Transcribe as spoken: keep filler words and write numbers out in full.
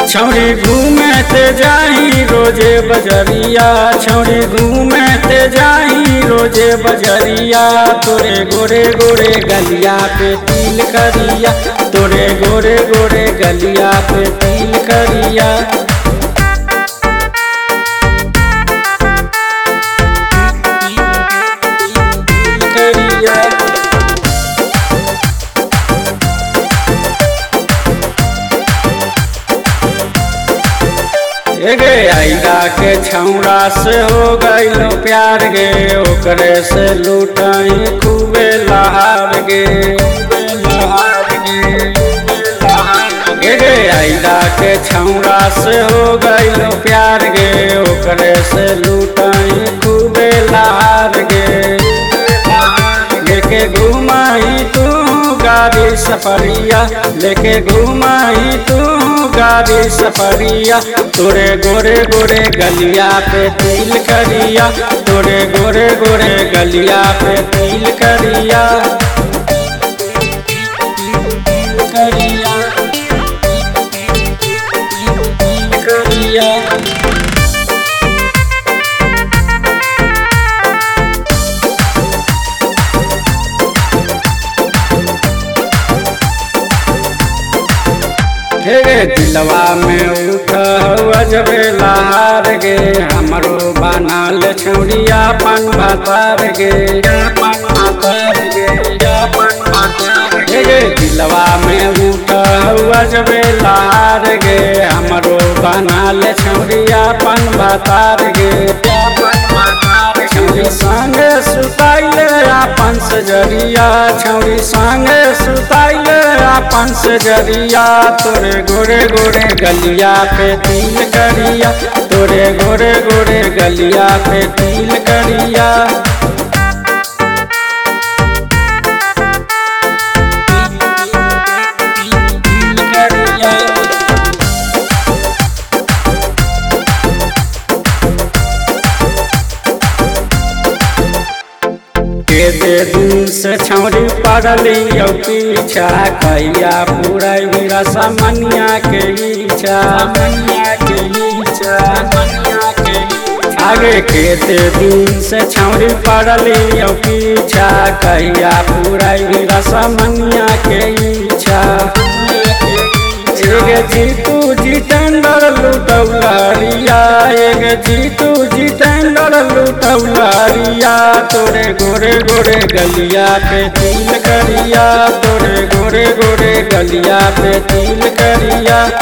छौड़ी घूमे ते जाही रोजे बजरिया, छौड़ी घूमे ते जाही रोजे बजरिया। तोरे गोरे गोरे गलिया पे तिल करिया, तोरे गोरे गोरे गलिया पे तिल करिया। गे आइरा के छौड़ा से हो गइलो प्यार गे, ओकरे से लूटाई खूबे लहार गे। गे गे आइरा के छौड़ा से हो गइलो प्यार गे, ओकरे से लूटाई खूबे लहार गे। लेके घुमाई तू गाड़ी सफरिया, लेके घुमाई तू गाड़ी सफरिया। तोरे गोरे गोरे गलिया पे तिल करिया, तोरे गोरे गोरे गलिया पे तिल करिया करिया करिया। गे दिलवा में उठ अजबे लहार गे, हमरो बनाल छौड़िया पन भातार गे। गे दिलवा में उठ अजबे लहार गे, हमरो बनाल छौड़िया पन भातार गे। छौड़ी संगे सुताइले आपन सजरिया, छौड़ी संगे सुताइले आपन सजरिया। तोरे गोरे गोरे गलिया पे तिल करिया, तोरे गोरे गोरे गलिया पे तिल करिया। केते दिन से छौड़ी पड़ली पीछा, कहिया पूरा मेरा सामनिया के इच्छा। आगे केते दिन से छौड़ी पड़ली पीछा, कहिया पूरा मेरा सामनिया के इच्छा। एक जीतू जितेंद्र लुटौलारिया, एक जीतू जितेंद्र लुटौलारिया। तोरे गोरे गोरे गलिया पे तिल करिया, तोरे गोरे गोरे गलिया पे तिल करिया।